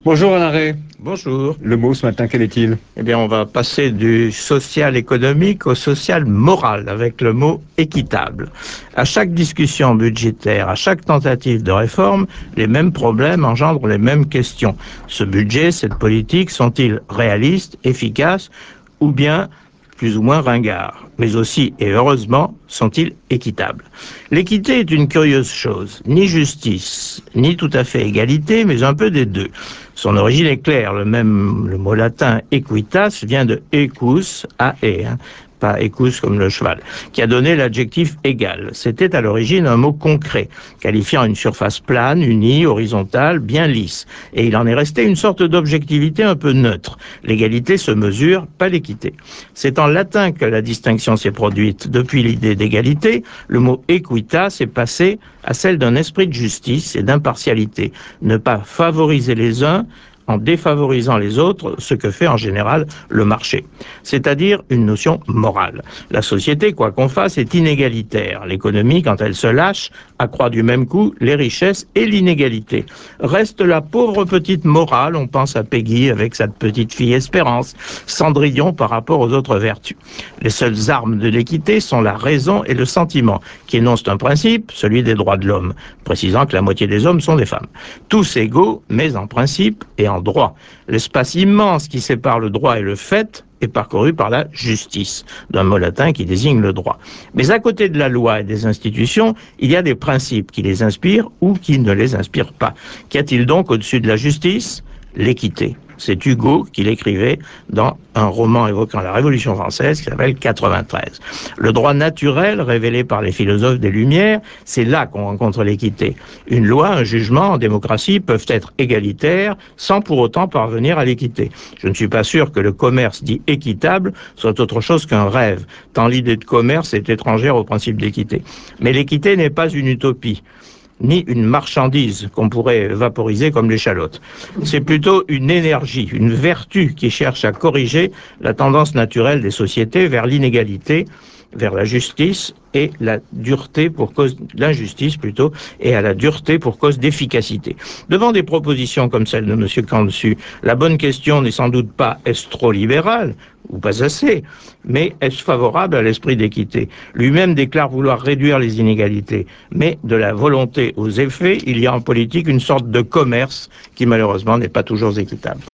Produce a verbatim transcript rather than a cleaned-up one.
Bonjour Alain Ray. Bonjour. Le mot ce matin, quel est-il? Eh bien, on va passer du social économique au social moral avec le mot équitable. À chaque discussion budgétaire, à chaque tentative de réforme, les mêmes problèmes engendrent les mêmes questions. Ce budget, cette politique, sont-ils réalistes, efficaces ou bien plus ou moins ringards, mais aussi, et heureusement, sont-ils équitables? L'équité est une curieuse chose, ni justice, ni tout à fait égalité, mais un peu des deux. Son origine est claire, le même, le mot latin equitas vient de equus, a e, hein, pas equus comme le cheval, qui a donné l'adjectif égal. C'était à l'origine un mot concret, qualifiant une surface plane, unie, horizontale, bien lisse. Et il en est resté une sorte d'objectivité un peu neutre. L'égalité se mesure, pas l'équité. C'est en latin que la distinction s'est produite. Depuis l'idée d'égalité, le mot equitas est passé à celle d'un esprit de justice et d'impartialité. Ne pas favoriser les uns en défavorisant les autres, ce que fait en général le marché. C'est-à-dire une notion morale. La société, quoi qu'on fasse, est inégalitaire. L'économie, quand elle se lâche, accroît du même coup les richesses et l'inégalité. Reste la pauvre petite morale, on pense à Peggy avec sa petite fille Espérance, Cendrillon par rapport aux autres vertus. Les seules armes de l'équité sont la raison et le sentiment, qui énoncent un principe, celui des droits de l'homme, précisant que la moitié des hommes sont des femmes. Tous égaux, mais en principe et en droit. L'espace immense qui sépare le droit et le fait est parcouru par la justice, d'un mot latin qui désigne le droit. Mais à côté de la loi et des institutions, il y a des principes qui les inspirent ou qui ne les inspirent pas. Qu'y a-t-il donc au-dessus de la justice? L'équité. C'est Hugo qui l'écrivait dans un roman évoquant la Révolution française qui s'appelle quatre-vingt-treize. Le droit naturel, révélé par les philosophes des Lumières, c'est là qu'on rencontre l'équité. Une loi, un jugement en démocratie peuvent être égalitaires sans pour autant parvenir à l'équité. Je ne suis pas sûr que le commerce dit équitable soit autre chose qu'un rêve, tant l'idée de commerce est étrangère au principe d'équité. Mais l'équité n'est pas une utopie, ni une marchandise qu'on pourrait vaporiser comme l'échalote. C'est plutôt une énergie, une vertu qui cherche à corriger la tendance naturelle des sociétés vers l'inégalité, vers la justice et la dureté pour cause l'injustice plutôt et à la dureté pour cause d'efficacité. Devant des propositions comme celle de M. Candesu, la bonne question n'est sans doute pas est-ce trop libéral ou pas assez, mais est-ce favorable à l'esprit d'équité? Lui-même déclare vouloir réduire les inégalités, mais de la volonté aux effets, il y a en politique une sorte de commerce qui malheureusement n'est pas toujours équitable.